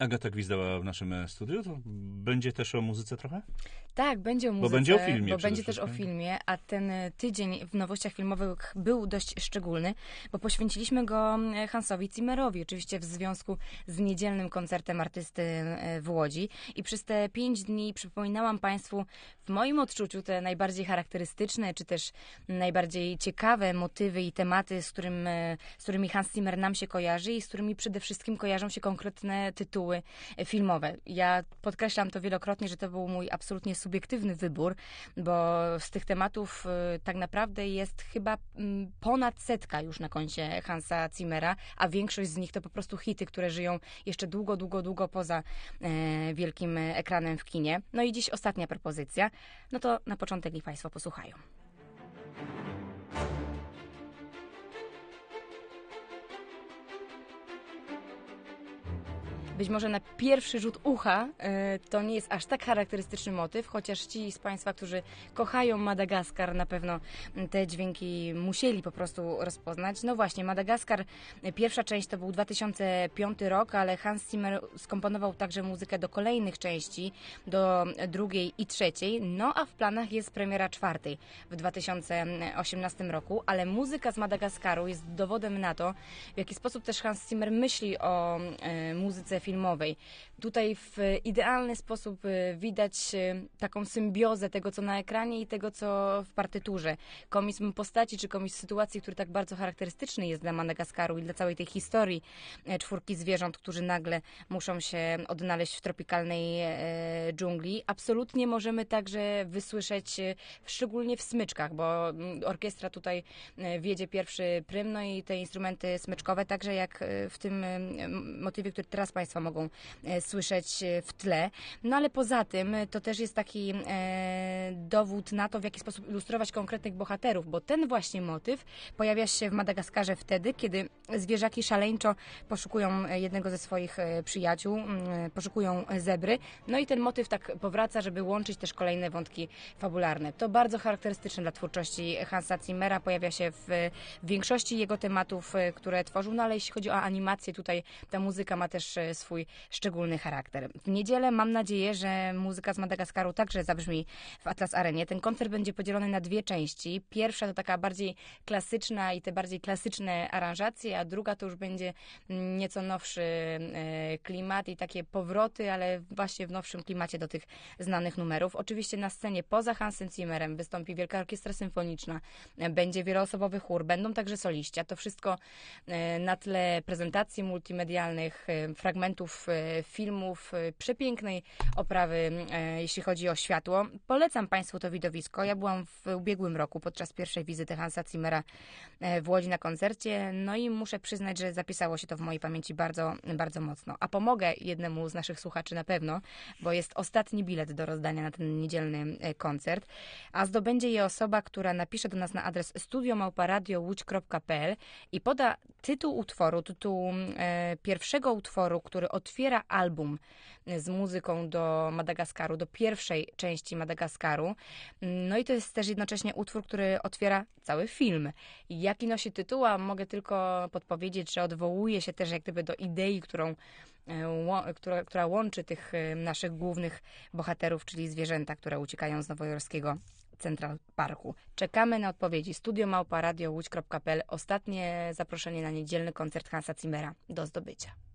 Agata Gwizdała w naszym studiu. To będzie też o muzyce trochę? Tak, będzie o muzyce, Bo będzie o filmie. Bo będzie też o filmie, a ten tydzień w nowościach filmowych był dość szczególny, bo poświęciliśmy go Hansowi Zimmerowi, oczywiście w związku z niedzielnym koncertem artysty w Łodzi. I przez te 5 dni przypominałam Państwu w moim odczuciu te najbardziej charakterystyczne, czy też najbardziej ciekawe motywy i tematy, z którymi Hans Zimmer nam się kojarzy i z którymi przede wszystkim kojarzą się konkretne tytuły filmowe. Ja podkreślam to wielokrotnie, że to był mój absolutnie subiektywny wybór, bo z tych tematów tak naprawdę jest chyba ponad 100 już na koncie Hansa Zimmera, a większość z nich to po prostu hity, które żyją jeszcze długo, długo, długo poza wielkim ekranem w kinie. No i dziś ostatnia propozycja. No to na początek niech Państwo posłuchają. Być może na pierwszy rzut ucha to nie jest aż tak charakterystyczny motyw, chociaż ci z Państwa, którzy kochają Madagaskar, na pewno te dźwięki musieli po prostu rozpoznać. No właśnie, Madagaskar, pierwsza część to był 2005 rok, ale Hans Zimmer skomponował także muzykę do kolejnych części, do drugiej i trzeciej, no a w planach jest premiera czwartej w 2018 roku, ale muzyka z Madagaskaru jest dowodem na to, w jaki sposób też Hans Zimmer myśli o muzyce filmowej. Tutaj w idealny sposób widać taką symbiozę tego, co na ekranie i tego, co w partyturze. Komizm postaci, czy komizm sytuacji, który tak bardzo charakterystyczny jest dla Madagaskaru i dla całej tej historii 4 zwierząt, którzy nagle muszą się odnaleźć w tropikalnej dżungli. Absolutnie możemy także wysłyszeć, szczególnie w smyczkach, bo orkiestra tutaj wiedzie pierwszy prym, no i te instrumenty smyczkowe, także jak w tym motywie, który teraz Państwo mogą słyszeć w tle. No ale poza tym to też jest taki dowód na to, w jaki sposób ilustrować konkretnych bohaterów, bo ten właśnie motyw pojawia się w Madagaskarze wtedy, kiedy zwierzaki szaleńczo poszukują jednego ze swoich przyjaciół, poszukują zebry. No i ten motyw tak powraca, żeby łączyć też kolejne wątki fabularne. To bardzo charakterystyczne dla twórczości Hansa Zimmera. Pojawia się w większości jego tematów, które tworzył, no ale jeśli chodzi o animację, tutaj ta muzyka ma też swój szczególny charakter. W niedzielę mam nadzieję, że muzyka z Madagaskaru także zabrzmi w Atlas Arenie. Ten koncert będzie podzielony na 2 części. Pierwsza to taka bardziej klasyczna i te bardziej klasyczne aranżacje, a druga to już będzie nieco nowszy klimat i takie powroty, ale właśnie w nowszym klimacie do tych znanych numerów. Oczywiście na scenie poza Hansem Zimmerem wystąpi Wielka Orkiestra Symfoniczna, będzie wieloosobowy chór, będą także soliści, a to wszystko na tle prezentacji multimedialnych, fragmentów filmów, przepięknej oprawy, jeśli chodzi o światło. Polecam Państwu to widowisko. Ja byłam w ubiegłym roku podczas pierwszej wizyty Hansa Zimmera w Łodzi na koncercie, no i muszę przyznać, że zapisało się to w mojej pamięci bardzo, bardzo mocno. A pomogę jednemu z naszych słuchaczy na pewno, bo jest ostatni bilet do rozdania na ten niedzielny koncert, a zdobędzie je osoba, która napisze do nas na adres studio@radiołódź.pl i poda tytuł pierwszego utworu, który otwiera album z muzyką do Madagaskaru, do pierwszej części Madagaskaru. No i to jest też jednocześnie utwór, który otwiera cały film. Jaki nosi tytuł? A mogę tylko podpowiedzieć, że odwołuje się też jak gdyby do idei, która łączy tych naszych głównych bohaterów, czyli zwierzęta, które uciekają z nowojorskiego Central Parku. Czekamy na odpowiedzi. studio@radiołódź.pl. Ostatnie zaproszenie na niedzielny koncert Hansa Zimmera do zdobycia.